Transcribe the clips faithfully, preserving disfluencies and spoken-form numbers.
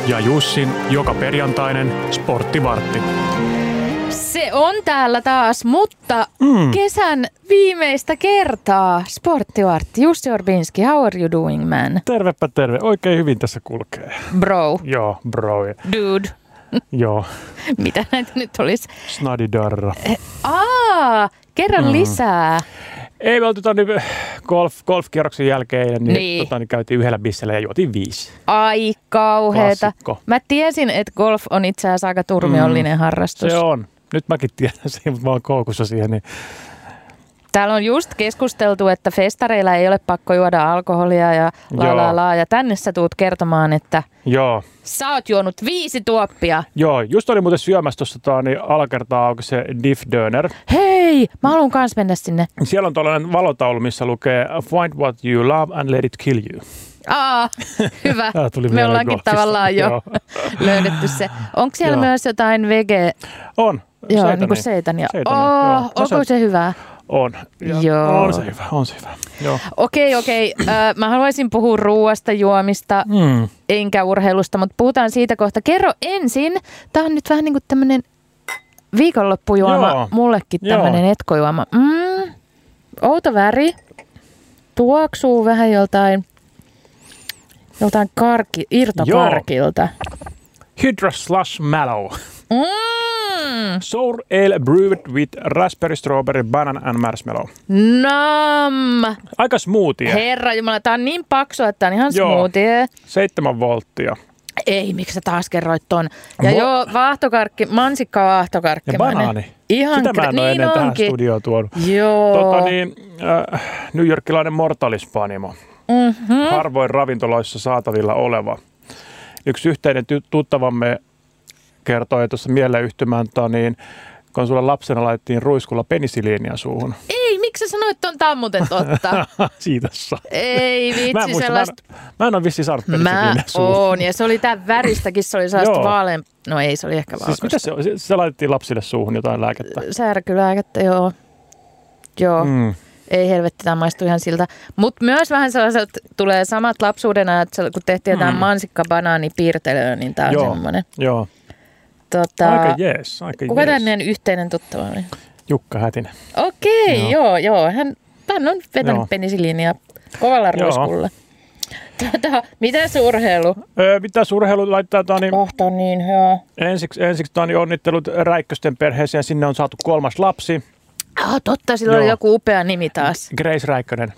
ja Jussin joka perjantainen sporttivartti. Se on täällä taas, mutta mm. kesän viimeistä kertaa sporttivartti. Jussi Orbinski, how are you doing, man? Tervepä terve. Oikein hyvin tässä kulkee. Bro. Joo, bro. Dude. Joo. Mitä näitä nyt olisi? Snadidarra. Aa, kerran mm. lisää. Ei, me oltiin tota, golf, golfkierroksen jälkeen, niin, niin. Tota, niin käytiin yhdellä bissellä ja juotiin viisi. Ai kauheeta. Klassikko. Mä tiesin, että golf on itse asiassa aika turmiollinen mm. harrastus. Se on. Nyt mäkin tiedän sen, mutta mä oon koukussa siihen. Niin. Täällä on just keskusteltu, että festareilla ei ole pakko juoda alkoholia ja la la la. Ja tänne sä tuut kertomaan, että Joo. sä oot juonut viisi tuoppia. Joo, just oli muuten syömässä tuossa niin alakertaa auki se Diff Döner. Hei, mä haluan kans mennä sinne. Siellä on tällainen valotaulu, missä lukee Find what you love and let it kill you. Aa, hyvä. Me ollaankin golfista. Tavallaan jo löydetty se. Onko siellä joo. myös jotain vege? On. Joo, seitania. niin kuin seitania. seitania. Oh, onko se hyvä? On. Ja joo. On se hyvä, on se hyvä. Joo. Okei, okei. Äh, mä haluaisin puhua ruoasta, juomista, mm. enkä urheilusta, mutta puhutaan siitä kohta. Kerro ensin. Tää on nyt vähän niin kuin tämmönen viikonloppujuoma. Joo. Mullekin tämmönen joo. etkojuoma. Mm. Outo väri. Tuoksuu vähän joltain, joltain karki, irtokarkilta. Hydra Slush Mallow. Mm. Sour ale brewed with raspberry, strawberry, banana and marshmallow. Nam! Aika smoothie. Herra jumala, tää on niin paksu, että tää on ihan joo. smoothie. Seitsemän volttia. Ei, miksi sä taas kerroit ton? Ja Mo- joo, vaahtokarkki, mansikka vaahtokarkki. Ja banaani. Ihan sitä mä en niin ole ennen onkin. tähän studioon tuonut. Joo. Tota niin, äh, New Yorkilainen Mortalis-panimo. Mm-hmm. Harvoin ravintoloissa saatavilla oleva. Yksi yhteinen ty- tuttavamme kertoi tuossa mieleyhtymään, niin kun sulla lapsena laitettiin ruiskulla penisiliinia suuhun. Ei, miksi sä sanoit ton? Tää on muuten totta. Siitässä. Ei vitsi mä en muista, sellaista. Mä en, mä en ole vissiin saanut penisiliiniä suuhun. Mä oon, ja se oli tää väristäkin, se oli sellaista vaalean. No ei, se oli ehkä valkoista. Siis mitä se on? Se, se laitettiin lapsille suuhun jotain lääkettä. Särkylääkettä, joo. Joo. Mm. Ei helvetti, tämä maistuu ihan siltä. Mutta myös vähän sellaiset tulee samat lapsuuden ajat, kun tehtiin jotain mm. mansikka-banaani-piirtelöä, niin tää on joo. semmoinen. Joo. Tota, aika jees, aika kuka jees. tämä meidän yhteinen tuttava oli? Jukka Hätinen. Okei, joo, joo. joo. Hän, hän on vetänyt joo. penisiliiniä kovalla ruiskulla. Tota, mitäs urheilu? Öö, mitäs urheilu laittaa? Tani, Kohta niin hyvä. Ensiksi, ensiksi tani onnittelut Räikkösten perheeseen. Sinne on saatu kolmas lapsi. Ah, totta, sillä joo. oli joku upea nimi taas. Grace Räikkönen.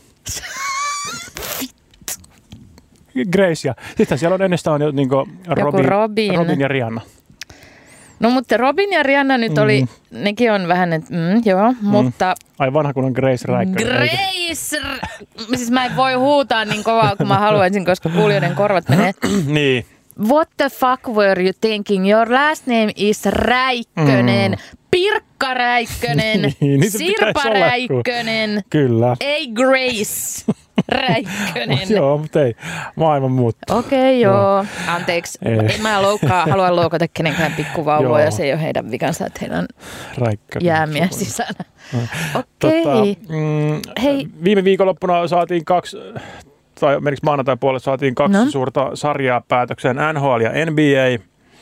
Grace ja. Sitten siellä on ennestään jo niin Robin, Robin. Robin ja Rihanna. No mutta Robin ja Rihanna nyt oli, mm. nekin on vähän, että mm, joo, mm. mutta... Ai vanha kun on Grace Räikkönen. Grace! Siis mä en voi huutaa niin kovaa kuin mä haluaisin, koska kuulijoiden korvat menee. Niin. What the fuck were you thinking? Your last name is Räikkönen. Mm. Pirkka Räikkönen. niin, Sirpa Räikkönen. Kyllä. Ei Grace Räikkönen. Joo, mutta ei. Maailman muuttuu. Okei, okay, joo. Anteeksi. Ei. En mä loukkaa, halua loukata kenenkään pikkuvauvoja. Ja se ei ole heidän vikansa, että heidän Räikkönen jäämiä sisällä. Okei. Okay. Tota, mm, Hei. Viime viikonloppuna saatiin kaksi... tai meniksi maanantain puolella saatiin kaksi no. suurta sarjaa päätökseen, N H L ja N B A.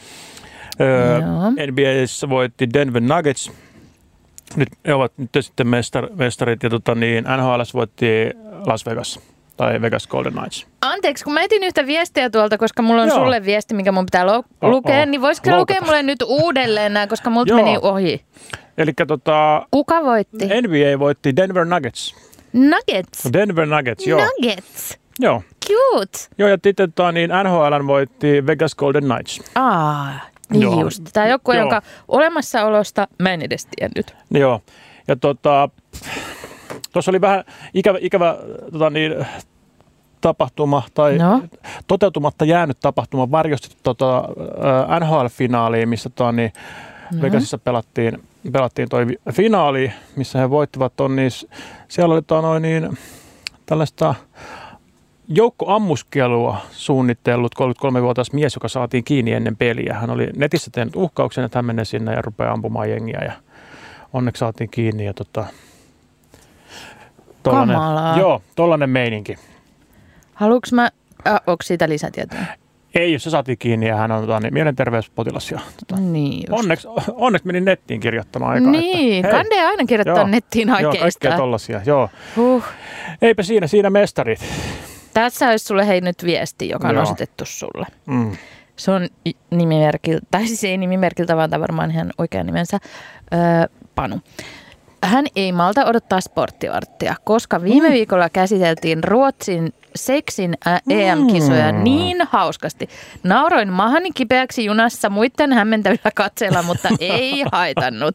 Öö, N B A:ssa voitti Denver Nuggets. Nyt he ovat nyt sitten mestar, mestarit ja tota, niin N H L:ssä voitti Las Vegas tai Vegas Golden Knights. Anteeksi, kun mä etin yhtä viestiä tuolta, koska mulla on Joo. sulle viesti, mikä mun pitää lo- lukea, niin voisiko Loukata. lukea mulle nyt uudelleen nämä, koska multa Joo. meni ohi. Elikkä tota... Kuka voitti? N B A voitti Denver Nuggets. Nuggets? Denver Nuggets, joo. Nuggets? Joo. Cute. Joo, ja sitten niin N H L voitti Vegas Golden Knights. Aa, niin joo. just. Tämä joku, joo. jonka olemassaolosta mä en edes tiennyt. Joo, ja tota, tuossa oli vähän ikävä, ikävä tota niin, tapahtuma, tai no. toteutumatta jäänyt tapahtuma, varjosti tota, N H L-finaaliin, missä tota, niin, no. Vegasissa pelattiin, pelattiin toi finaali, missä he voittivat ton, niin siellä oli tota, noin, niin, tällaista joukkoammuskelua suunnitellut kolmekymmentäkolmevuotias mies, joka saatiin kiinni ennen peliä. Hän oli netissä tehnyt uhkauksen, että hän menee sinne ja rupeaa ampumaan jengiä. Ja onneksi saatiin kiinni. Ja tota, tollanen, joo, tollainen meininki. Haluatko mä, äh, onko siitä lisätietoa? Ei, jos se saatiin kiinni ja hän on tota, niin, mielenterveyspotilas. Ja, tota, niin onneksi, onneksi meni nettiin kirjoittamaan aikaa. Niin, että, kandee aina kirjoittaa joo, nettiin oikeista. Joo, kaikkea tollaisia, joo. Huh. Eipä siinä, siinä mestarit. Tässä olisi sulle hei nyt viesti, joka on joo. osoitettu sulle. Mm. Se on nimimerkiltä, tai siis ei nimimerkiltä, vaan tämä varmaan ihan oikea nimensä, öö, Panu. Hän ei malta odottaa sporttivarttia, koska viime mm. viikolla käsiteltiin Ruotsin seksin E M-kisoja mm. niin hauskasti. Nauroin mahani kipeäksi junassa muiden hämmentävillä katseilla, mutta ei haitannut.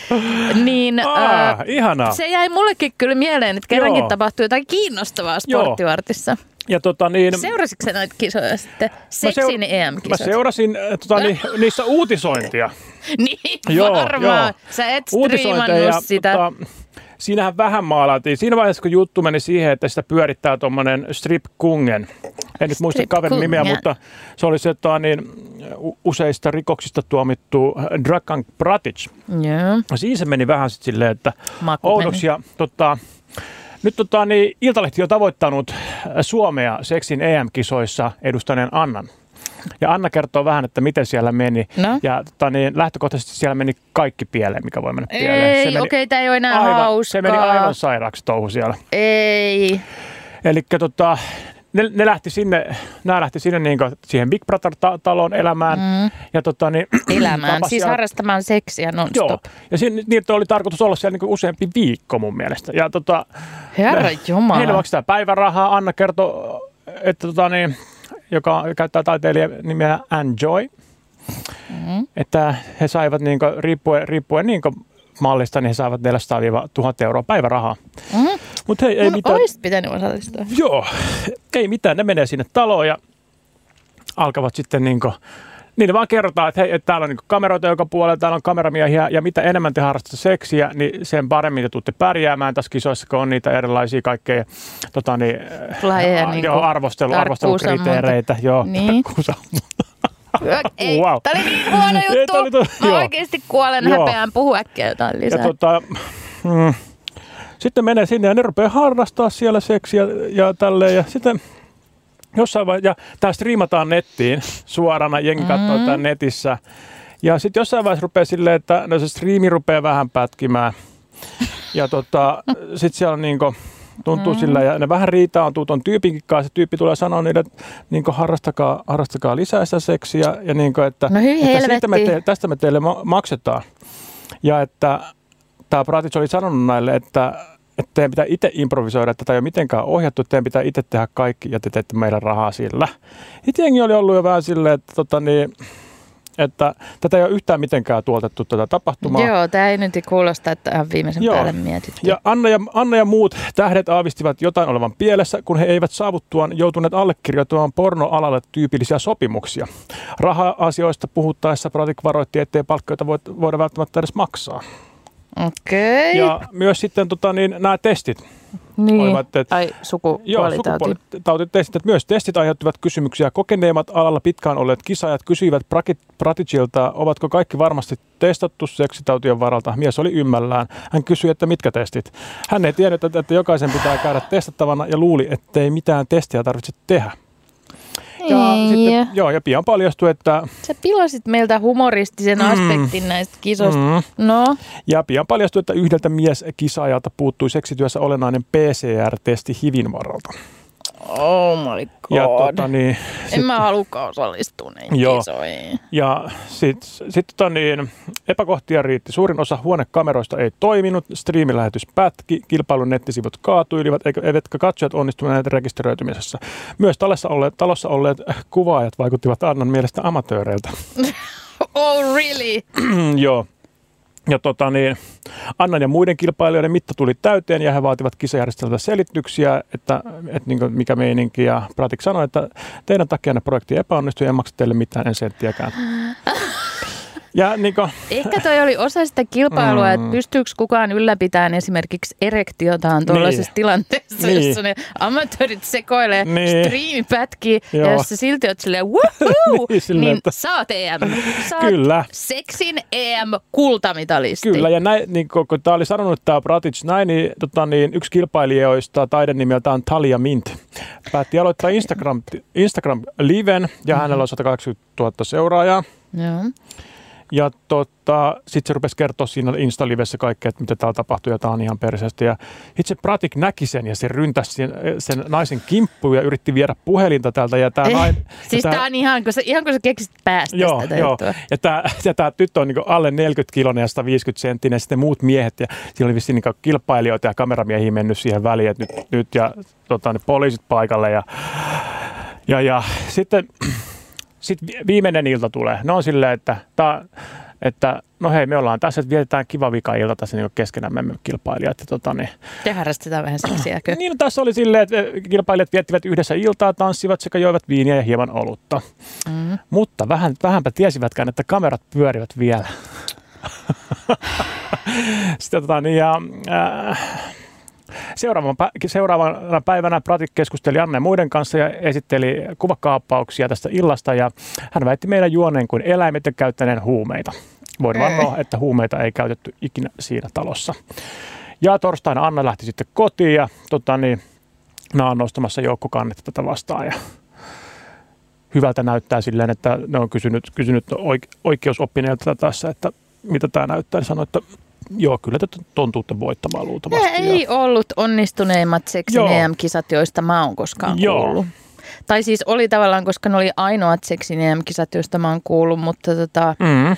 Niin, ah, äh, ihanaa. Se jäi mullekin kyllä mieleen, että kerrankin Joo. tapahtui jotain kiinnostavaa sporttivartissa. Ja tota niin, seurasitko sä näitä kisoja sitten? Seksin seura- E M-kisot? Mä seurasin tota, ni, niissä uutisointia. niin, joo, varmaan. Joo. Sä et striimannut sitä. Tota, siinähän vähän maalailtiin. Siinä vaiheessa, kun juttu meni siihen, että sitä pyörittää tuommoinen Strip Kungen. En nyt muista kaverin nimeä, mutta se oli se tota, niin, useista rikoksista tuomittu Dragan Bratic. Yeah. Siinä se meni vähän sitten silleen, että oudoksi. Ja, tota, nyt tota, niin, Iltalehti on tavoittanut Suomea seksin E M-kisoissa edustaneen Annan. Ja Anna kertoo vähän, että miten siellä meni. No? Ja tota, niin, lähtökohtaisesti siellä meni kaikki pieleen, mikä voi mennä pieleen. Ei, okei, okay, tämä ei ole enää aivan, hauskaa. Se meni aivan sairaaksi touhu siellä. Ei. Elikkä tota, ne, ne lähti sinne, nämä lähti sinne niin kuin siihen Big Brother-taloon elämään. Mm. Ja tota, niin, elämään, siis siellä harrastamaan seksiä non-stop. Joo, ja siinä, niitä oli tarkoitus olla siellä niin kuin useampi viikko mun mielestä. Ja tota, Herra Jumala. Heille maksetaan päivärahaa. Anna kertoo, että tota niin, joka käyttää taiteilijan nimeä Enjoy, mm-hmm. että he saivat niin kuin, riippuen, riippuen niin kuin mallista, niin he saivat neljäsataa tuhatta euroa päivärahaa. Mm-hmm. Mutta hei, ei no, mitään. Oisit pitänyt osallistua. Joo, ei mitään. Ne menee sinne taloon ja alkavat sitten niin kuin, niille vaan kerrotaan, että hei, että täällä on niin kuin kameroita joka puolella, täällä on kameramiehiä ja mitä enemmän te harrastatte seksiä, niin sen paremmin te tuutte pärjäämään tässä kisoissa, kun on niitä erilaisia kaikkea tota, niin, lajeja, niin joo, arvostelu, arvostelukriteereitä. Joo, niin. Ei, wow. Tämä oli niin huono juttu. Ei, to, Mä joo. oikeasti kuolen joo. häpeään. Puhu äkkiä jotain lisää. Ja, tota, mm, sitten menee sinne ja ne rupeaa harrastaa siellä seksiä ja tälleen. Ja sitten jossain vaiheessa, ja tämä striimataan nettiin suorana, jengi katsoo mm. tämän netissä. Ja sitten jossain vaiheessa rupeaa silleen, että no se striimi rupeaa vähän pätkimään. Ja tota, sitten siellä on niinku tuntuu mm. sillä, ja ne vähän riitaantuu tuon tyypinkin kanssa. Se tyyppi tulee sanoa niille, että niin harrastakaa, harrastakaa lisää sitä seksiä. Ja niin kuin, että, no että siitä me te, tästä me teille maksetaan. Ja että tämä Bratic oli sanonut näille, että, että teidän pitää itse improvisoida, että tätä ei ole mitenkään ohjattu, että teidän pitää itse tehdä kaikki ja te teette meidän rahaa sillä. Itse jengi oli ollut jo vähän silleen, että tota niin, että tätä ei ole yhtään mitenkään tuotettu tätä tapahtumaa. Joo, tämä ei nyt kuulosta, että ihan viimeisen Joo. päälle mietitty. Ja Anna, ja Anna ja muut tähdet aavistivat jotain olevan pielessä, kun he eivät saavuttuaan joutuneet allekirjoittamaan pornoalalle tyypillisiä sopimuksia. Raha-asioista puhuttaessa Bratic varoitti, ettei palkkioita voida välttämättä edes maksaa. Okei. Okay. Ja myös sitten tota, niin, nämä testit. Niin, olivat, että, ai sukupuolitauti. Joo, sukupuolitautitestit. Myös testit aiheuttivat kysymyksiä. Kokeneemmat alalla pitkään olleet kisaajat kysyivät Braticilta, ovatko kaikki varmasti testattu seksitautien varalta. Mies oli ymmällään. Hän kysyi, että mitkä testit. Hän ei tiennyt, että, että jokaisen pitää käydä testattavana ja luuli, ettei mitään testiä tarvitse tehdä. Ja, sitten, joo, ja pian paljastui, että sä pilasit meiltä humoristisen mm, aspektin näistä kisoista. Mm, no. Ja pian paljastui, että yhdeltä mieskisaajalta puuttui seksityössä olennainen P C R-testi H I Vin varalta. Oh my god. Ja, tota, niin, en sit, mä halukaan osallistua näihin joo. kisoihin. Ja sitten sit, tota, niin, epäkohtia riitti. Suurin osa huonekameroista ei toiminut, striimilähetys pätki, kilpailun nettisivut kaatuilivat, eivätkä katsojat onnistuneet rekisteröitymisessä. Myös talossa olleet, talossa olleet kuvaajat vaikuttivat Annan mielestä amatööreiltä. Oh really? Joo. Ja tota niin, Annan ja muiden kilpailijoiden mitta tuli täyteen ja he vaativat kisajärjestelmältä selityksiä, että, että niin kuin mikä meininki. Ja Bratic sanoi, että teidän takia projekti epäonnistui ja en maksa teille mitään, en senttiäkään. Ja, niin kuin, ehkä toi oli osa sitä kilpailua, mm. että pystyykö kukaan ylläpitämään esimerkiksi erektiotaan tuollaisessa niin. tilanteessa, niin. jossa ne amatöörit sekoilee niin. striimipätkiä, ja jos sä silti oot silleen woohoo, niin, silleen, niin että... saat E M. Saat Kyllä. seksin E M-kultamitalisti. Kyllä, ja näin, niin kun, kun tämä oli sanonut tämä Bratic näin, niin, tota, niin yksi kilpailijoista taiden nimeltään Talia Mint päätti aloittaa Instagram, Instagram-liven, ja mm-hmm. hänellä on sata kahdeksankymmentätuhatta seuraajaa. Joo. Ja tota, sitten se rupesi kertoa siinä Insta-livessä kaikkea, että mitä täällä tapahtui, ja tämä on ihan perseestä. Ja itse Bratic näki sen, ja se ryntäsi sen, sen naisen kimppuun, ja yritti viedä puhelinta täältä. Ja tää nain, siis tämä on ihan, kun sä, ihan kun sä keksit päästä joo, tätä joo. juttua. Ja tämä, ja tämä tyttö on niin alle neljäkymmentä kiloinen ja sata viisikymmentä senttinen, ja sitten muut miehet, ja siellä oli vissiin niin kilpailijoita ja kameramiehiä mennyt siihen väliin, että nyt, nyt ja tota, ne poliisit paikalle. Ja, ja, ja sitten... Sitten viimeinen ilta tulee. Ne on silleen, että, ta, että no hei, me ollaan tässä, että vietetään kiva vika-ilta tässä niin keskenään me kilpailijat. Tota, niin. Te harrastetaan vähän seksiäkö? Niin, no, tässä oli silleen, että kilpailijat viettivät yhdessä iltaa, tanssivat sekä joivat viiniä ja hieman olutta. Mm. Mutta vähän, vähänpä tiesivätkään, että kamerat pyörivät vielä. Sitten tota, niin, ja... Äh, Seuraavana päivänä Bratic keskusteli Anne muiden kanssa ja esitteli kuvakaappauksia tästä illasta, ja hän väitti meidän juoneen kuin eläimet ja käyttäneen huumeita. Voin vannoa, että huumeita ei käytetty ikinä siinä talossa. Ja torstaina Anna lähti sitten kotiin, ja tota, niin, nämä on nostamassa joukkokannetta tätä vastaan. Ja hyvältä näyttää silleen, että ne on kysynyt, kysynyt oikeusoppineilta tässä, että mitä tämä näyttää. Ne sanoi, että joo, kyllä te tuntuutte voittamaan luultavasti. Nämä ei ollut onnistuneimmat seksin E M-kisat, joista mä oon koskaan Joo. kuullut. Tai siis oli tavallaan, koska ne oli ainoat seksin E M-kisat, joista mä oon kuullut, mutta tota, mm.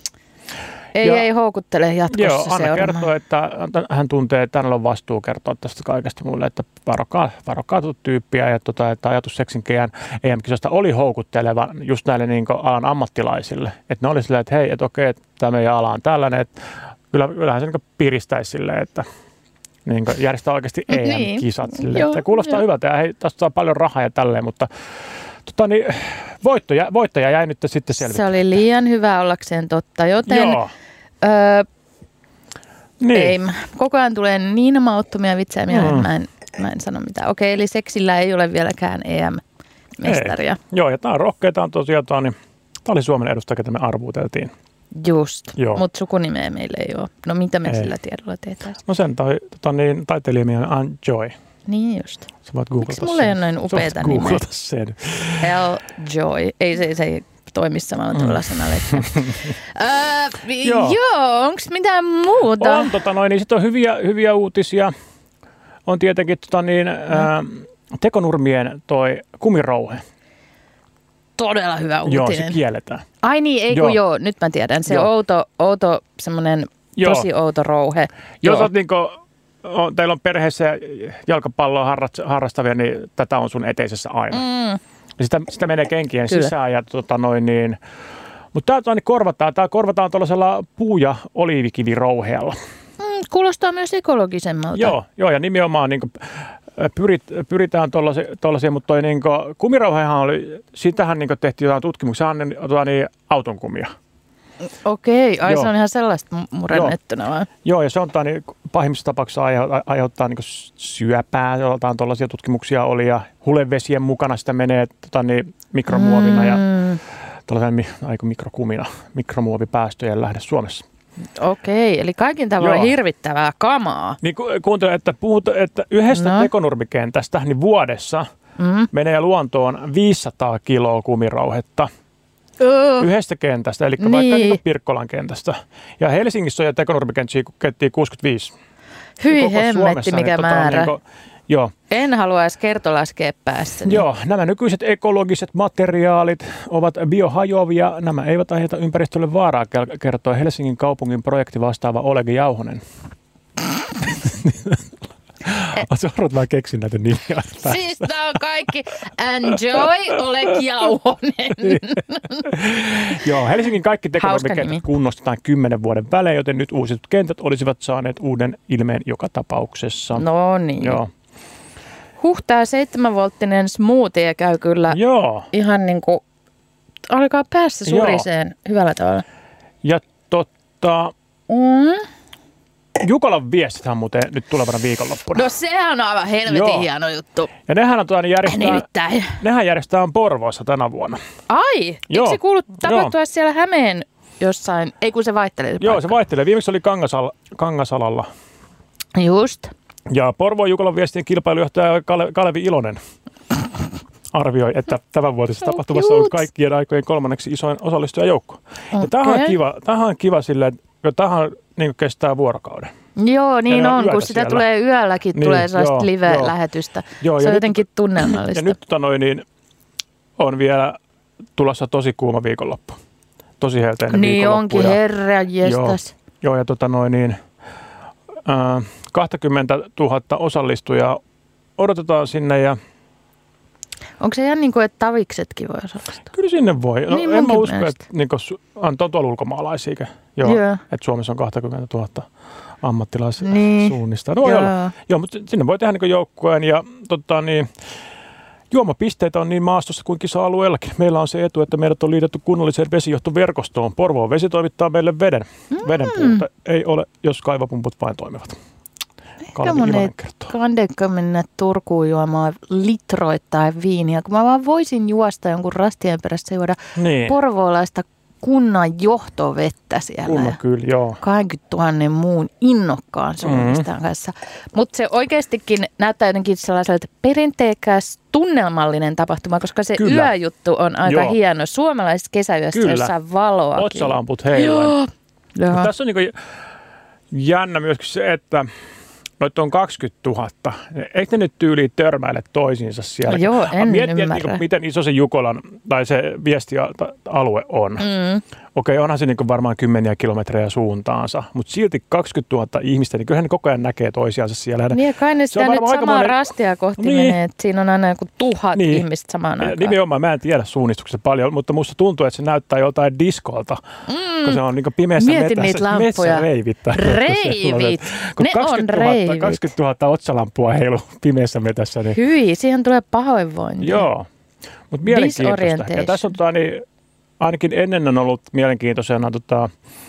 ei, ja, ei houkuttele jatkossa joo, Anna seuraamaan. kertoo, että hän tuntee, että hänellä on vastuu kertoa tästä kaikesta mulle, että varokaa, varokaa tyyppiä, ja tota, että ajatus seksin E M-kisasta oli houkutteleva just näille niin kuin alan ammattilaisille. Että ne oli silleen, että hei, että okei, että tämä meidän ala on tällainen, että Kyllä, kyllähän se niin piiristäisi silleen, että niin järjestää oikeasti E M-kisat. Niin. Silleen, että kuulostaa jo. hyvältä ja hei, tästä saa paljon rahaa ja tälleen, mutta tota, niin, voittaja, voittaja jäi nyt sitten selvittämään. Se oli liian hyvä ollakseen totta, joten öö, niin. ei, koko ajan tulee niin mauttomia vitsejä mieleen, mm. mä, en, mä en sano mitään. Okei, eli seksillä ei ole vieläkään E M-mestaria. Ei. Joo, ja tämä on rohkeita on tosiaan, niin tämä oli Suomen edustaja, ketä me arvuuteltiin. Just, mutta sukunimeä meillä ei ole. No mitä me ei. sillä tiedolla tehtäisiin? No sen tai, tota, niin, taiteilija on Ann Joy. Niin just. Sä voit googlata sen. Miksi mulla ei ole noin upeata nimeä? googlata sen. L. Joy. Ei se, se ei toimi samalla tavalla mm. sanalehteen. uh, joo, joo onko mitään muuta? On, tota noin, niin sitten on hyviä, hyviä uutisia. On tietenkin tota niin, mm. ä, Tekonurmien toi kumirouhe. Todella hyvä uutinen. Joo, se kielletään. Ai niin, ei joo. kun joo, nyt mä tiedän. Se joo. outo, outo semmoinen tosi outo rouhe. Jos joo. niin kuin, on, teillä on perheessä jalkapalloa harrastavia, niin tätä on sun eteisessä aina. Mm. Sitä, sitä menee kenkien Kyllä. sisään. Ja, tota noin, niin, mutta tämä niin korvataan. Tämä korvataan tuollaisella puu- ja oliivikivirouheella. Mm, kuulostaa myös ekologisemmalta. Joo, joo ja nimenomaan niin kuin, Pyrit, pyritään tuollaisia, mutta toi niinku, kumirauhehan oli, sitähän niinku tehtiin jotain tutkimuksia, sehän on jotain niin auton kumia. Okei, ai Joo. se on ihan sellaista murennettuna vai? Joo, ja se on niin, pahimmissa tapauksissa aiheuttaa, aiheuttaa niin syöpää, jotain tuollaisia tutkimuksia oli, ja hulevesien mukana sitä menee tota, niin, mikromuovina mm. ja tuollaisen aika mikrokumina, mikromuovipäästöjen lähde Suomessa. Okei, eli kaikin tavoin Joo. hirvittävää kamaa. Niin ku, kuuntele, että puhut, että yhdestä no. tekonurmikentästä niin vuodessa mm. menee luontoon viisisataa kiloa kumirauhetta. Uh. Yhdestä kentästä, eli niin. vaikka niin Pirkkolan kentästä. Ja Helsingissä on jo tekonurmikenttiä kuusikymmentäviisi. Hyi hemmetti, mikä niin, määrä. Tota, niin, joo. En halua edes kertolaskea päässäni. Joo, nämä nykyiset ekologiset materiaalit ovat biohajoavia. Nämä eivät aiheuta ympäristölle vaaraa, kertoo Helsingin kaupungin projektivastaava Oleg Jauhonen. Olet vaan keksin näitä nimiä. Siis tää on kaikki Enjoy Oleg Jauhonen. Joo, Helsingin kaikki tekonurmikentät kunnostetaan kymmenen vuoden välein, joten nyt uusitut kentät olisivat saaneet uuden ilmeen joka tapauksessa. No niin. Joo. Huh, tää seitsemänvolttinen smoothie käy kyllä Joo. ihan niinku, alkaa päässä suriseen Joo. hyvällä tavalla. Ja totta, mm. Jukolan viestithän muuten nyt tulevana viikonloppuna. No sehän on aivan helvetin Joo. hieno juttu. Ja nehän on tuon järjestää, nehän järjestää Porvoossa tänä vuonna. Ai, Joo. eikö se kuulu tapahtua Joo. siellä Hämeen jossain, ei kun se vaihtelee. Se Joo, paikka. se vaihtelee. Viimeksi oli Kangasal- Kangasalalla. Just. Ja Porvoon Jukolan viestien kilpailujohtaja Kale- Kalevi Ilonen arvioi, että tämänvuotisessa so tapahtumassa on ollut kaikkien aikojen kolmanneksi isoin osallistujajoukko. Okay. Ja tämähän on kiva, tämähän on kiva silleen, että tämähän niin kestää vuorokauden. Joo, niin on, on kun sitä siellä. Tulee yölläkin, niin, tulee sellaista live-lähetystä. Joo, se on jotenkin nyt, tunnelmallista. Ja nyt noin, niin, on vielä tulossa tosi kuuma viikonloppu. Tosi helteinen niin viikonloppu. Niin onkin, herra jestas. Joo, joo, ja tota noin niin, äh, kaksikymmentätuhatta osallistujaa odotetaan sinne ja onko se ihan niin kuin, että taviksetkin voi osallistua? Kyllä sinne voi. No, niin en mä usko, että niin on tuolla ulkomaalaisia. Joo, joo. Että Suomessa on kaksikymmentätuhatta ammattilaissuunnista. Niin. No, joo. joo, mutta sinne voi tehdä niin joukkueen ja tota, niin, juomapisteitä on niin maastossa kuin kisa-alueellakin. Meillä on se etu, että meidät on liitetty kunnalliseen vesijohtoverkostoon. Porvoon vesi toimittaa meille veden. Mm. Veden puute ei ole, jos kaivopumput vain toimivat. Ehkä monet kandenko mennä Turkuun juomaan litroittain viiniä, kun mä vaan voisin juosta jonkun rastien perässä juoda niin. porvoolaista kunnan johtovettä siellä. Kunno, kyllä, joo. kaksikymmentätuhatta muun innokkaan suunnistaan mm-hmm. kanssa. Mutta se oikeastikin näyttää jotenkin sellaiselta perinteikäs tunnelmallinen tapahtuma, koska se kyllä. yöjuttu on aika joo. hieno. Suomalaisessa kesäyössä, jossa on valoakin. Otsalamput heiluen. Tässä on niinku jännä myöskin se, että noita on kaksikymmentätuhatta. Eikö ne nyt tyyliin törmäile toisiinsa siellä? No joo, en Miettiä, ymmärrä. Niin miten iso se Jukolan tai se viestialue on. Mm. Okei, onhan se niin varmaan kymmeniä kilometrejä suuntaansa, mutta silti kaksikymmentätuhatta ihmistä, niin kyllähän ne koko ajan näkee toisiansa siellä. Niin, kai ne sitä nyt samaa monen rastia kohti niin. menee, että siinä on aina joku tuhat niin. ihmistä samaan aikaan. Nimenomaan, mä en tiedä suunnistuksesta paljon, mutta musta tuntuu, että se näyttää joltain diskolta, mm. kun se on niin pimeässä Mietin metässä, metsäreivit. Reivit, ne on reivit. kaksikymmentätuhatta otsalampua heilu pimeässä metässä. Niin. Hyi, siihen tulee pahoinvointia. Joo, mutta mielenkiintoista. Ja tässä on tota, niin, ainakin ennen on ollut mielenkiintoisena tota,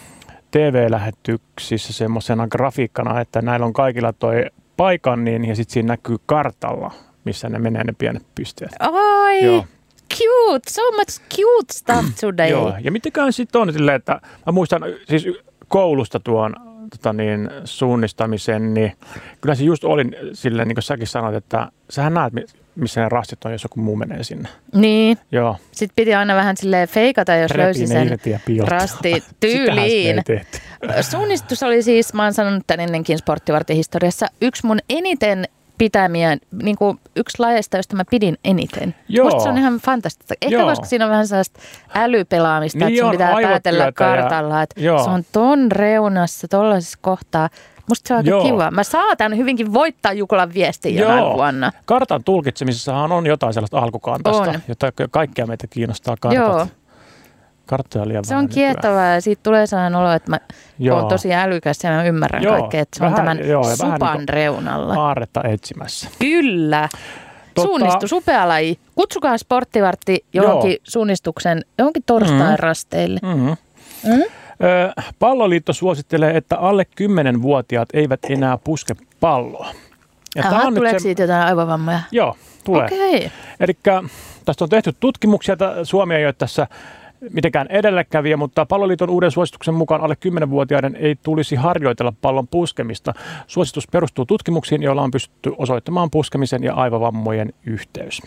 T V-lähetyksissä semmoisena grafiikkana, että näillä on kaikilla toi paikan niin, ja sitten siinä näkyy kartalla, missä ne menee ne pienet pisteet. Ai, Joo. cute, so much cute stuff today. Joo, ja mitäkään sitten on silleen, että mä muistan siis koulusta tuon tota niin, suunnistamisen, niin kyllä se just oli silleen, niin kuin säkin sanoit, että sähän näet, missä ne rastit on, jos joku muu menee sinne. Niin. Joo. Sitten piti aina vähän silleen feikata, jos Repin löysi sen rasti tyyliin. Suunnistus oli siis, mä oon sanonut tämän ennenkin Sporttivartin-historiassa, yksi mun eniten pitämiä, niin kuin yksi lajeista, josta mä pidin eniten. Joo. Musta se on ihan fantastista. Ehkä Joo. koska siinä on vähän sellaista älypelaamista, niin että sun pitää päätellä kartalla, ja, että Joo. se on ton reunassa, tollaisessa kohtaa. Musta se on aika Joo. kiva. Mä saatan hyvinkin voittaa Jukolan viestin jonain vuonna. Kartan tulkitsemisessahan on jotain sellaista alkukantasta, on. Jota kaikkia meitä kiinnostaa kartat. Joo. Karttoja liian se on kiehtovaa ja siitä tulee sellainen olo, että mä Joo. oon tosi älykäs ja mä ymmärrän Joo. kaikkea, että se vähän, on tämän jo, supan niin reunalla. Aarretta etsimässä. Kyllä. Totta, Suunnistus, upea laji. Kutsukaa Sporttivartti johonkin Joo. suunnistuksen, johonkin torstain rasteille. Mm-hmm. Mm? Ö, Palloliitto suosittelee, että alle kymmenvuotiaat eivät enää puske palloa. Ja Aha, tuleeko se... siitä jotain aivovammoja? Joo, tulee. Okay. Eli tästä on tehty tutkimuksia, että Suomi ei ole tässä mitenkään edelläkävijä, mutta Palloliiton uuden suosituksen mukaan alle kymmenvuotiaiden ei tulisi harjoitella pallon puskemista. Suositus perustuu tutkimuksiin, joilla on pystytty osoittamaan puskemisen ja aivovammojen yhteys.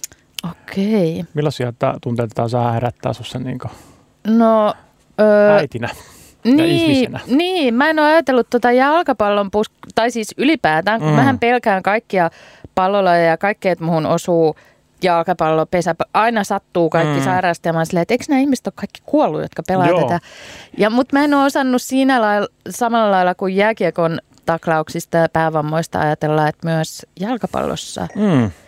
Okei. Millaisia tunteita tämä saa herättää sinussa niin no, öö, äitinä ja niin, ihmisenä? Niin, mä en ole ajatellut tuota jalkapallon pusk- tai siis ylipäätään, kun mm. mähän pelkään kaikkia pallolajeja ja kaikkea, että muhun osuu jalkapallo, pesä, aina sattuu kaikki mm. sairastamaan silleen, että eikö nämä ihmiset ole kaikki kuollut, jotka pelaa Joo. tätä. Ja, mutta mä en ole osannut siinä lailla, samalla lailla kuin jääkiekon taklauksista ja päävammoista ajatella, että myös jalkapallossa mm. ö,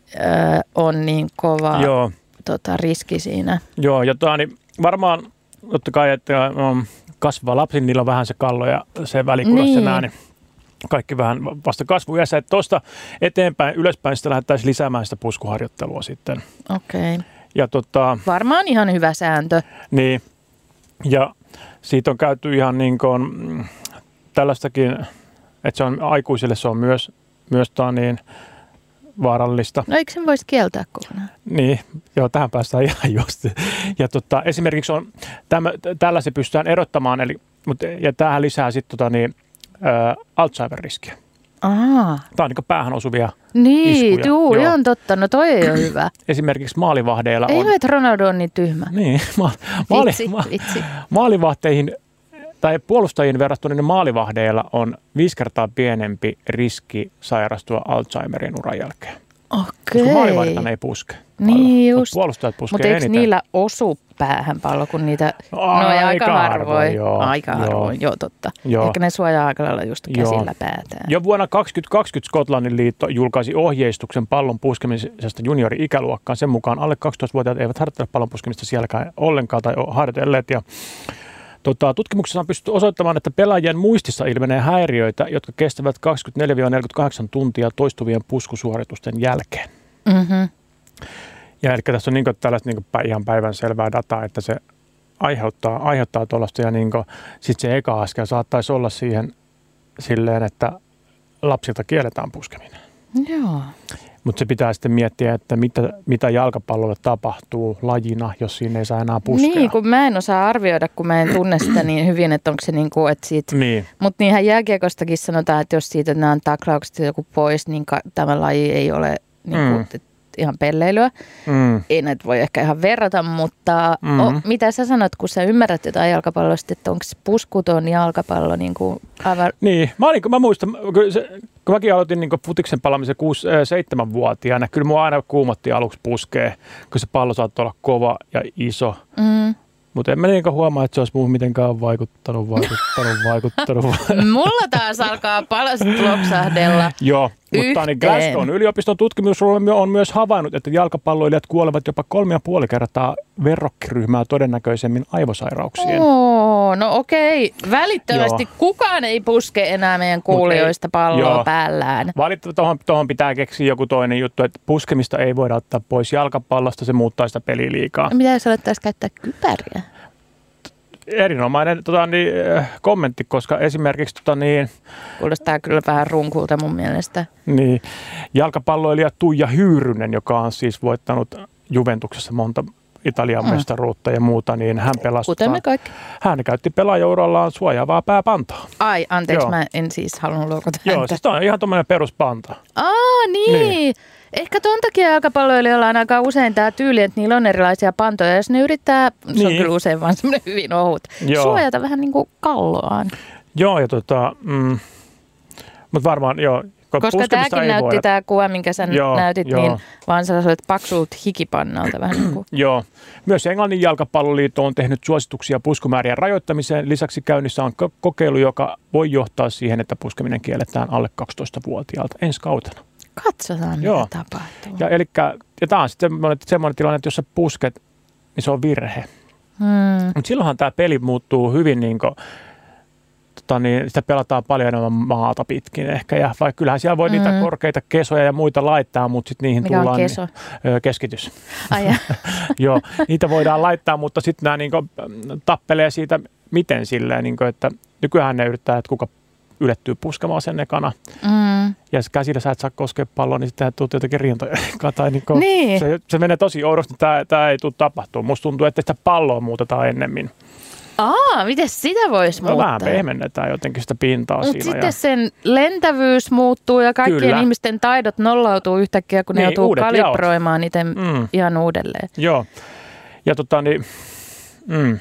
on niin kova Joo. Tota, riski siinä. Joo, ja tämä niin varmaan totta kai, että um, kasvava lapsi, niillä on vähän se kallo ja se välikurassa niin. nää, niin kaikki vähän vasta kasvuiässä, että tuosta eteenpäin, ylöspäin sitä lähdettäisiin lisäämään sitä puskuharjoittelua sitten. Okei. Okay. Ja tota, varmaan ihan hyvä sääntö. Niin. Ja siitä on käyty ihan niin kuin, tällaistakin, että se on aikuisille se on myös, myös niin vaarallista. No eikö sen voisi kieltää kokonaan? Niin, joo, tähän päästään ihan just. Ja tota, esimerkiksi on, tämmö, tällä se pystytään erottamaan, eli, mutta, ja tämähän lisää sitten tota, niin, ä, Alzheimer-riskiä. Aha. Tämä on niin päähän osuvia niin, iskuja. Juu, joo, ihan totta. No toi ei ole hyvä. Esimerkiksi maalivahdeilla ei on... Ei että Ronaldo on niin tyhmä. Niin, ma- maali- vitsi, ma- vitsi. maalivahteihin tai puolustajien verrattuna niin maalivahdeilla on viisi kertaa pienempi riski sairastua Alzheimerin uran jälkeen. Okei. Koska maalivahdithan ei puske. Niin just. Puolustajat puskee Mutta eikö eniten. niillä osu päähän pallo, kun niitä... Aika, no aika, aika harvoin. harvoin joo. Aika joo. harvoin, joo totta. Joo. Ehkä ne suojaa aika lailla just käsillä joo. päätään. Jo vuonna kaksituhattakaksikymmentä Skotlannin liitto julkaisi ohjeistuksen pallon puskemisesta juniori-ikäluokkaan. Sen mukaan alle kaksitoistavuotiaat eivät harjoittele pallon puskemista sielläkään ollenkaan tai ole harjoitelleet. Ja Tota, tutkimuksessa on pystytty osoittamaan, että pelaajien muistissa ilmenee häiriöitä, jotka kestävät kaksikymmentäneljä neljäkymmentäkahdeksan tuntia toistuvien puskusuoritusten jälkeen. Mm-hmm. Ja eli tässä on niin kuin tällaista niin kuin ihan päivänselvää dataa, että se aiheuttaa, aiheuttaa tuollaista ja niin sitten se eka askel saattaisi olla siihen silleen, että lapsilta kielletään puskeminen. Joo. Mutta se pitää sitten miettiä, että mitä, mitä jalkapallolle tapahtuu lajina, jos siinä ei saa enää puskea. Niin, kun mä en osaa arvioida, kun mä en tunne sitä niin hyvin, että onko se niin kuin, että siitä... Niin. Mutta niinhän jääkiekostakin sanotaan, että jos siitä nämä on taklaukset joku pois, niin ka- tämä laji ei ole niin kuin, mm. ihan pelleilyä. Mm. Ei näitä voi ehkä ihan verrata, mutta mm. o, mitä sä sanot, kun sä ymmärrät jotain jalkapallosta, että onko se puskuton jalkapallo niin kuin aivan... Niin, mä, olin, mä muistan, kun, se, kun mäkin aloitin niin futiksen pelaamisen kuusi seitsemän vuotiaana, kyllä mua aina kuumotti aluksi puskee, kun se pallo saattoi olla kova ja iso. Mm. Mutta en mä niin huomaa, että se olisi muuhun mitenkään vaikuttanut, vaikuttanut, vaikuttanut. Mulla taas alkaa palaset lopsahdella. Joo, mutta niin Glasgown yliopiston tutkimusryhmä on myös havainnut, että jalkapalloilijat kuolevat jopa kolme ja puoli kertaa verrokkiryhmää todennäköisemmin aivosairauksien. Oo, no okei. Välittömästi joo. Kukaan ei puske enää meidän kuulijoista palloa joo. päällään. Valitettavasti tuohon, tuohon pitää keksiä joku toinen juttu, että puskemista ei voida ottaa pois jalkapallosta, se muuttaa sitä peliä liikaa. Mitä jos alettaisiin käyttää kypäriä? Erinomainen tota, niin, kommentti, koska esimerkiksi... Tota, niin, kuulostaa kyllä vähän runkulta mun mielestä. Niin, jalkapalloilija Tuija Hyyrynen, joka on siis voittanut Juventuksessa monta Italian mm. mestaruutta ja muuta, niin hän pelasi... Kuten me kaikki. Hän käytti pelaajaurallaan suojaavaa pääpantaa. Ai, anteeksi, joo. Mä en siis halunnut loukata häntä. Joo, siis tämä on ihan tommoinen peruspanta. Aa, niin. niin. Ehkä ton takia jalkapalloilijoilla on aika usein tämä tyyli, että niillä on erilaisia pantoja. Jos ne yrittää, niin. Se on kyllä usein vaan semmoinen hyvin ohut, joo. Suojata vähän niin kuin kalloaan. Joo, ja tota, mm, mutta varmaan, joo. Koska tämäkin näytti tämä kuva, minkä sä joo, näytit, joo. Niin vaan sä olet paksulta hikipannalta vähän niin kuin. Joo. Myös Englannin jalkapalloliitto on tehnyt suosituksia puskumäärien rajoittamiseen. Lisäksi käynnissä on kokeilu, joka voi johtaa siihen, että puskeminen kielletään alle kaksitoistavuotiaalta ensi kautena. Katsotaan, mitä joo. tapahtuu. Ja, elikkä, ja tämä on sitten semmoinen, semmoinen tilanne, että jos sä pusket, niin se on virhe. Hmm. Mutta silloinhan tämä peli muuttuu hyvin, niin kuin, tota niin, sitä pelataan paljon enemmän maata pitkin ehkä. Ja vaikka kyllähän siellä voi hmm. niitä korkeita kesoja ja muita laittaa, mutta sitten niihin mikä tullaan... Mikä on keso? Niin, keskitys. Ai joo, niitä voidaan laittaa, mutta sitten nämä niin kuin, tappelee siitä, miten silleen, niin kuin, että nykyään ne yrittää, että kuka ylettyy puskemaan sen ekana. Mm. Ja käsillä sä et saa koskea palloa, niin sitten tuut jotenkin rintoja. Tai niin kuin, niin. se, se menee tosi oudosti, tämä, tämä ei tule tapahtumaan. Musta tuntuu, että sitä palloa muutetaan ennemmin. Aa, miten sitä voisi no, muuttaa? Vähän pehmennetään jotenkin sitä pintaa Mut siinä. Sitten ja... sen lentävyys muuttuu ja kaikkien Kyllä. ihmisten taidot nollautuu yhtäkkiä, kun ne niin, joutuu kalibroimaan niitä mm. ihan uudelleen. Joo. Ja tota niin... Mm.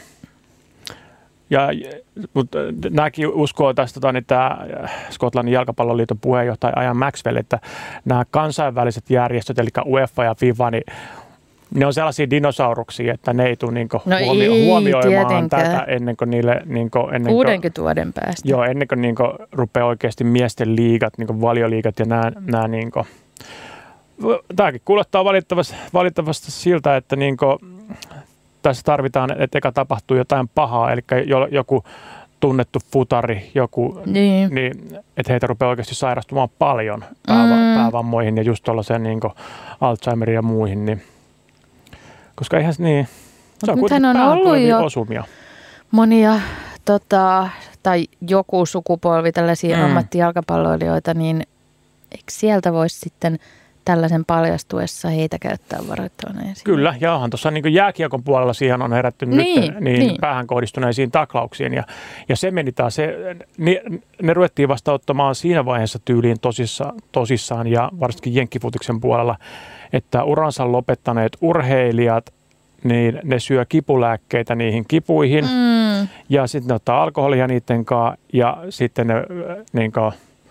Ja, mutta nämäkin uskoo tästä tota, niin tämä Skotlannin jalkapalloliiton puheenjohtaja Ian Maxwell, että nämä kansainväliset järjestöt, eli UEFA ja FIFA, niin ne on sellaisia dinosauruksia, että ne ei tule niin no huomio- ei, huomioimaan tietenkään. tätä ennen kuin niille... Niin kuin, ennen kuudenkymmenen vuoden päästä. Joo, ennen kuin, niin kuin rupeaa oikeasti miesten liigat, niin kuin valioliigat ja nämä... nämä niin kuin, tämäkin kuulostaa valittavasti, valittavasti siltä, että niin kuin, tässä tarvitaan, että eka tapahtuu jotain pahaa, eli joku tunnettu futari, joku, niin. Niin, että heitä rupeaa oikeasti sairastumaan paljon pääva, mm. päävammoihin ja just tuollaiseen niin Alzheimeriin ja muihin. Niin, koska eihän niin, se on kuitenkin on ollut jo osumia. monia tota, tai joku sukupolvi tällaisia mm. ammattijalkapalloilijoita, niin eikö sieltä voisi sitten tällaisen paljastuessa heitä käyttää varoittavana ensin? Kyllä, ja onhan tuossa niin jääkiekon puolella siihen on herätty niin, nyt niin, niin. päähän kohdistuneisiin taklauksiin. Ja, ja se meni taas, se, ne, ne ruvettiin vasta ottamaan siinä vaiheessa tyyliin tosissaan, tosissaan ja varsinkin jenkkifutiksen puolella, että uransa lopettaneet urheilijat, niin ne syö kipulääkkeitä niihin kipuihin mm. ja sitten ne ottaa alkoholia niiden kanssa ja sitten ne niin kuin,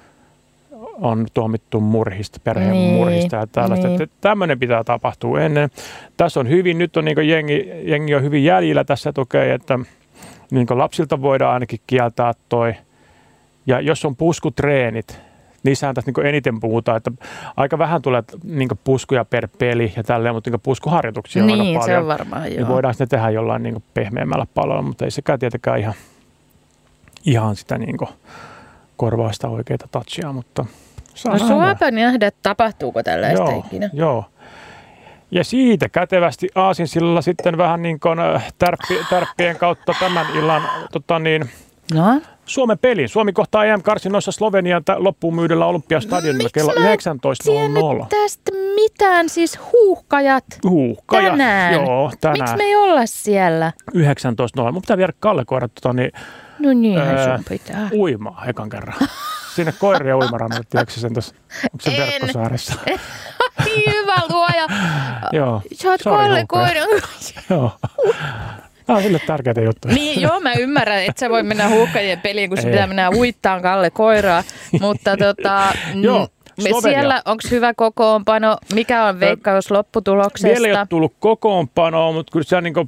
on tuomittu murhista, perheen niin, murhista ja tällaista. Niin. Tämmöinen pitää tapahtua ennen. Tässä on hyvin, nyt on niin jengi, jengi on hyvin jäljillä tässä tukea, että niin lapsilta voidaan ainakin kieltää toi. Ja jos on puskutreenit, niissähän tässä niin eniten puhutaan, että aika vähän tulee niin puskuja per peli ja tälleen, mutta niin puskuharjoituksia niin, on aika paljon. Se on varmaan, joo. Niin voidaan sitten tehdä jollain niin pehmeämmällä palolla, mutta ei sekään tietenkään ihan, ihan sitä niin korvaa sitä oikeita touchia, mutta no suopa nähdä, että tapahtuuko tällaista joo, ikinä. Joo. Ja siitä kätevästi aasinsillalla sitten vähän niin kuin tärppi, tärppien kautta tämän illan tota niin, no? Suomen pelin. Suomi kohtaa E M-karsinnoissa Slovenian loppuun myydellä Olympiastadionilla kello yhdeksäntoista nolla nolla. Tästä mitään, siis huuhkajat, huuhkajat tänään. Joo, tänään. Miksi me ei olla siellä? yhdeksäntoista nolla nolla. Mun pitää viedä Kalle koirat tota, niin, no niinhän ää, sun pitää. Uimaa ekan kerran. Sinne koirien uimarannalle, tiedätkö sen tuossa, onko se Verkkosaaressa? Hyvä luoja. Joo. Sä oot Kalle koiran. Joo. Nämä on sille tärkeitä juttuja. Niin, joo, mä ymmärrän, että sä voi mennä huuhkajien peliin, kun se pitää mennä uittaan Kalle koiraa. Mutta tota, joo, siellä onko hyvä kokoonpano? Mikä on veikkaus lopputuloksesta? Vielä ei ole tullut kokoonpanoa, mutta kyllä se on niin kuin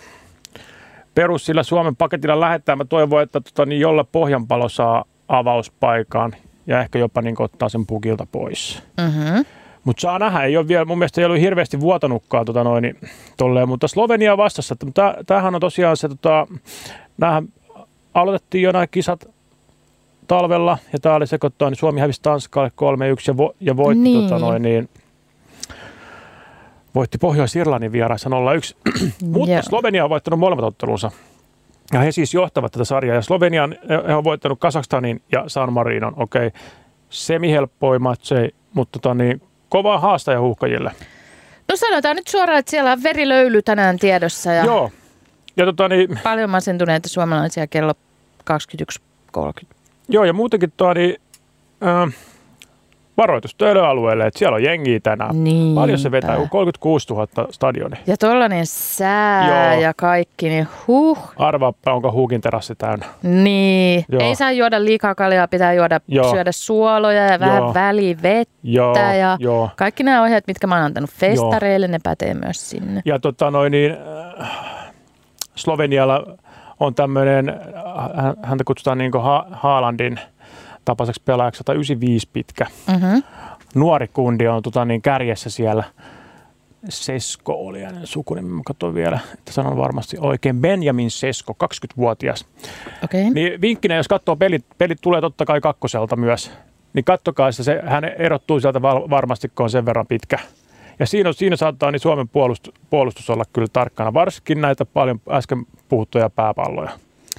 perus sillä Suomen paketilla lähettää. Mä toivon, että tota, niin jolla Pohjanpalo saa avauspaikan ja ehkä jopa niin ottaa sen pukilta pois. Mm-hmm. Mutta saa nähdä, ei ole vielä, mun mielestä ei ollut hirveästi vuotanutkaan tota noin, niin, tolleen, mutta Slovenia vastassa. Tämähän on tosiaan se, tota, näähän aloitettiin jo nämä kisat talvella ja tää oli sekoittaa, niin Suomi hävisi Tanskalle kolme yksi ja, vo, ja voitti, niin. Tota noin, niin, voitti Pohjois-Irlannin vieraissa nolla yksi, mutta yeah. Slovenia on voittanut molemmat ottelunsa. Ja he siis johtavat tätä sarjaa. Ja Slovenia he on voittanut Kazakstanin ja San Marinon. Okei, okay. Semi-helppoi matseja, mutta tota niin, kova haastaja huuhkajille. No sanotaan nyt suoraan, että siellä on verilöyly tänään tiedossa. Ja joo. Ja tota niin, paljon masentuneita suomalaisia kello kaksikymmentäyksi kolmekymmentä. Joo, ja muutenkin tuo niin, äh, varoitus töölöalueelle, että siellä on jengiä tänään. Niinpä. Paljon se vetää, kolmekymmentäkuusituhatta stadioni. Ja tollainen sää joo. ja kaikki, niin huh. Arvaappa, onko huukin terassi täynnä. Niin. Joo. Ei saa juoda liikaa kaljaa, pitää juoda, joo. syödä suoloja ja vähän joo. välivettä. Joo. Ja joo. kaikki nämä ohjeet, mitkä mä oon antanut festareille, joo. ne pätee myös sinne. Ja tota noin niin, äh, Slovenialla on tämmöinen, häntä kutsutaan niin kuin ha- Haalandin tapaiseksi pelaajaksi sata yhdeksänkymmentäviisi pitkä. Mm-hmm. Nuori kundi on tota, niin kärjessä siellä. Sesko oli hänen sukunimi. Mä katson vielä, että sanon varmasti oikein. Benjamin Sesko, kaksikymmentävuotias. Okay. Niin vinkkinä, jos katsoo pelit, pelit tulee totta kai kakkoselta myös, niin kattokaa se, se hän erottuu sieltä val- varmasti, kun on sen verran pitkä. Ja siinä, siinä saattaa niin Suomen puolustus, puolustus olla kyllä tarkkana, varsinkin näitä paljon äsken puhuttuja pääpalloja.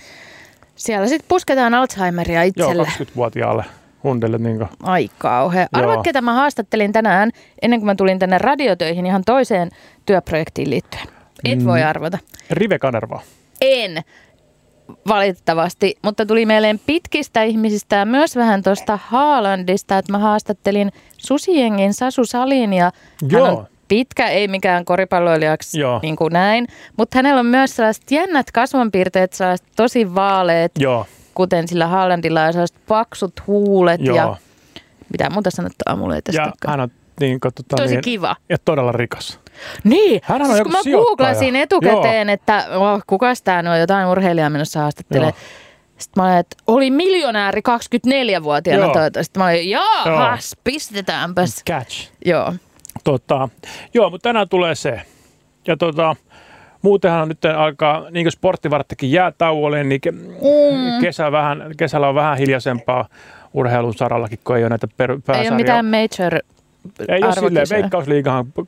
Siellä sitten pusketaan Alzheimeria itselle. Joo, kaksikymmentävuotiaalle hundelle. Niin ai kauhea. Arvaa, ketä mä haastattelin tänään, ennen kuin mä tulin tänne radiotöihin ihan toiseen työprojektiin liittyen. Et voi arvata. Rive Kanerva. En, valitettavasti, mutta tuli mieleen pitkistä ihmisistä ja myös vähän tuosta Haalandista, että mä haastattelin Susijengin Sasu Salin ja joo. hän on pitkä, ei mikään koripalloilijaksi niin kuin näin, mutta hänellä on myös sellaiset jännät kasvonpiirteet, sellaiset tosi vaaleet, joo. kuten sillä Haalandilla on sellaiset paksut huulet joo. ja mitä muuta sanottua mulle ei tästä. Ja hän on niin, tota, tosi niin, kiva. Ja todella rikas. Niin, hän on siis joku kun mä sijoittaja. googlasin etukäteen, joo. että oh, kukas tää on, jotain urheilijaa menossa haastattelee. Sitten mä olin, että oli miljonääri kaksikymmentäneljävuotiaana toivottavasti. Sitten mä olin, jaahas, pistetäänpäs. Catch. Joo. Tota, joo, mutta tänään tulee se. Ja tota, muutenhan nyt alkaa, niin kuin sporttivarttakin jää tauolle, niin ke, mm. kesä vähän, kesällä on vähän hiljaisempaa urheilun sarallakin, kun ei ole näitä per, pääsarjoja. Ei ole mitään major Ei ole silleen, Veikkausliigahan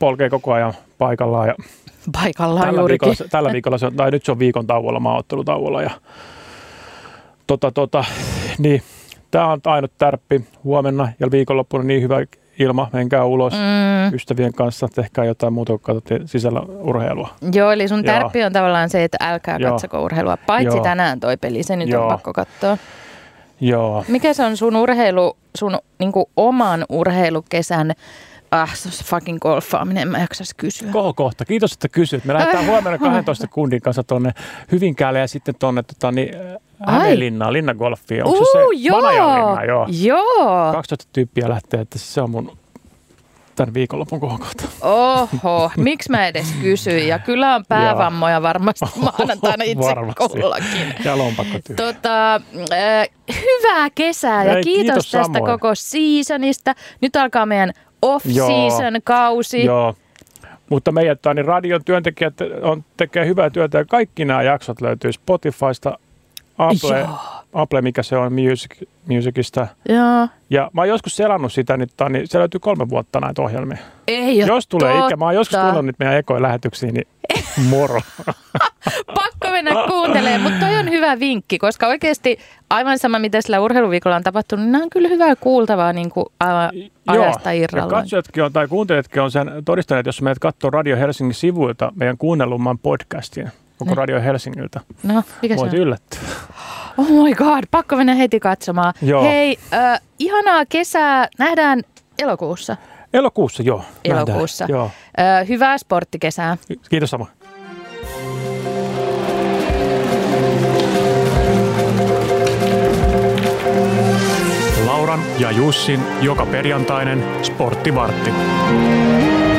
polkee koko ajan paikallaan. Ja paikallaan tällä juurikin. Viikolla, tällä viikolla, se on, tai nyt se on viikon tauolla, maaottelutauolla. Ja, tota, tota, niin, tämä on ainut tärppi. Huomenna ja viikonloppuna niin hyvä ilma, menkää ulos mm. ystävien kanssa, tehkää jotain muuta, kun katsotte sisällä urheilua. Joo, eli sun tärppi Joo. on tavallaan se, että älkää Joo. katsoko urheilua, paitsi Joo. tänään toi peli, se nyt Joo. on pakko katsoa. Joo. Mikä se on sun urheilu, sun niinku oman urheilukesän, ah, se on fucking golfaaminen, en mä jaksais kysyä. Kohta, kiitos, että kysyt. Me lähdetään huomenna kahdentoista kundin kanssa tuonne Hyvinkäälle ja sitten tuonne tota, niin, Hämeenlinnaan, Linnagolfiin. Onko se uh, se Vanajanlinna? Joo. joo. kaksitoista tyyppiä lähtee, että se on mun tämän viikonlopun kohokohta. Oho, miksi mä edes kysyin? Ja kyllä on päävammoja varmasti maanantaina itse kullakin. Ja lompakkotyö. Tota, äh, hyvää kesää ja Ei, kiitos, kiitos tästä samoin. Koko seasonista. Nyt alkaa meidän off-season-kausi. Joo. Mutta meidän niin radion työntekijät on, tekee hyvää työtä ja kaikki nämä jaksot löytyy Spotifysta, Apple, Apple mikä se on, Music, Musicista. Joo. Ja mä oon joskus selannut sitä, niin, niin se löytyy kolme vuotta näitä ohjelmia. Ei Jos tulee totta. Ikä, mä oon joskus kuunnellut nyt meidän ekoja lähetyksiin, niin moro. Pakko mennä kuuntelemaan, mutta toi on hyvä vinkki, koska oikeasti aivan sama, mitä sillä urheiluviikolla on tapahtunut, niin nämä on kyllä hyvää kuultavaa niin kuin ajasta irrallaan. Ja katsojatkin on, tai kuuntelijatkin on sen todistaneet, jos meidät katsoo Radio Helsingin sivuilta meidän kuunnellumman podcastin, koko ne. Radio Helsingiltä. No, mikä Voit se on? yllättyä. Oh my god, pakko mennä heti katsomaan. Joo. Hei, äh, ihanaa kesää. Nähdään elokuussa. Elokuussa, joo. Elokuussa. Joo. Äh, hyvää sporttikesää. Kiitos samoin. Lauran ja Jussin joka perjantainen sporttivartti.